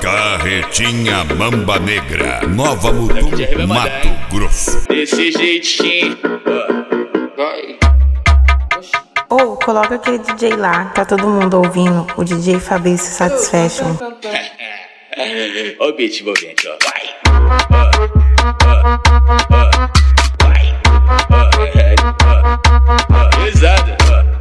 Carretinha Mamba Negra, Nova Mutum, Mato Grosso. Desse jeitinho, vai. Ô, coloca aquele DJ lá, tá todo mundo ouvindo, o DJ Fabrício Satisfaction. Ó o beat envolvente, ó. Vai. Pesado.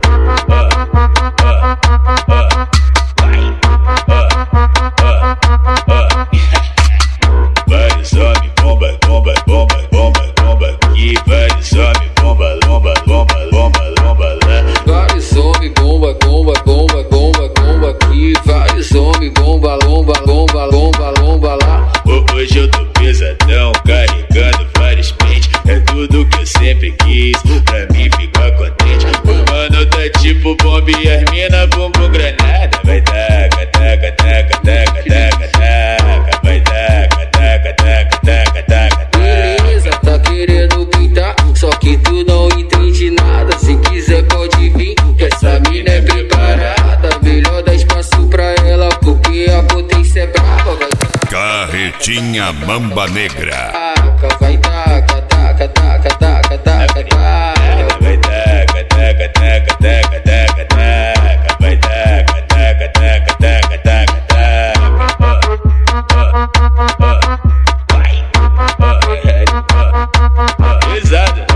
Vários homens, bomba, bomba, bomba, bomba, bomba aqui. Vários homens, bomba, lomba, lomba, lomba, lomba lá. Vários homens, bomba, bomba, bomba, bomba, bomba aqui. Vários homens, bomba, lomba, lomba, lomba, lomba lá. Hoje eu tô pesadão, carregando vários pentes. É tudo que eu sempre quis, pra mim ficar contente. O mano tá tipo bomba e as mina bumbum granada. Vai taca, taca, taca, taca, taca, taca. Vai taca, taca, taca, taca, taca, taca. Beleza, tá querendo pintar, só que tu não entende nada. Se quiser pode vir, que essa mina é preparada. Melhor dar espaço pra ela, porque a potência é brava. Vai Carretinha Mamba Negra. taca, vai taca, taca, taca, taca, taca, taca. Vai taca, taca, taca, taca, taca, taca. Vai taca, taca, taca, taca, taca, taca. Vai. Pesado.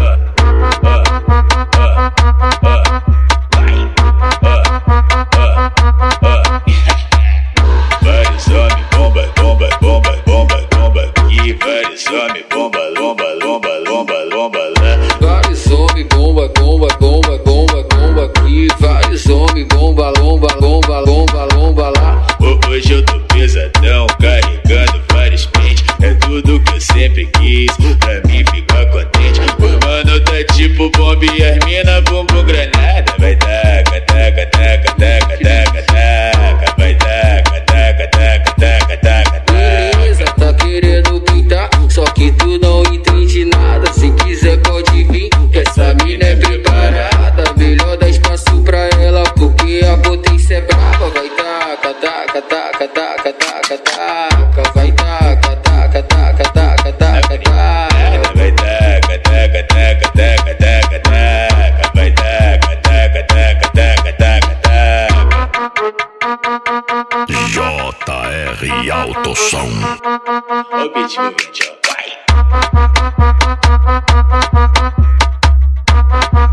Vários homens, bomba, bomba, bomba, bomba, bomba aqui. Vários homens, bomba, lomba, lomba, lomba, lomba lá. Vários homens, bomba, bomba, bomba, bomba, bomba aqui. Vários homens, bomba, lomba, lomba, lomba, lomba lá. Hoje eu tô pesadão, carregando vários pentes. É tudo que eu sempre quis, pra mim ficar contente. O mano tá tipo bomba e as mina bumbum granada. Vai taca, taca, taca, taca, taca, taca. Vai taca, taca, taca, taca, taca, taca. Beleza, tá querendo pintar, só que tu não entende nada. Se quiser pode vir, que essa mina é preparada. Melhor dar espaço pra ela, porque a potência é brava. Vai taca, taca, taca, taca, taca, taca. Vai taca, taca, taca, taca, taca, taca. Vai taca, taca, taca, taca, taca, taca. Vai taca, taca, taca, taca, taca, taca. JR Autosom. Ó o beat envolvente, ó. Vai.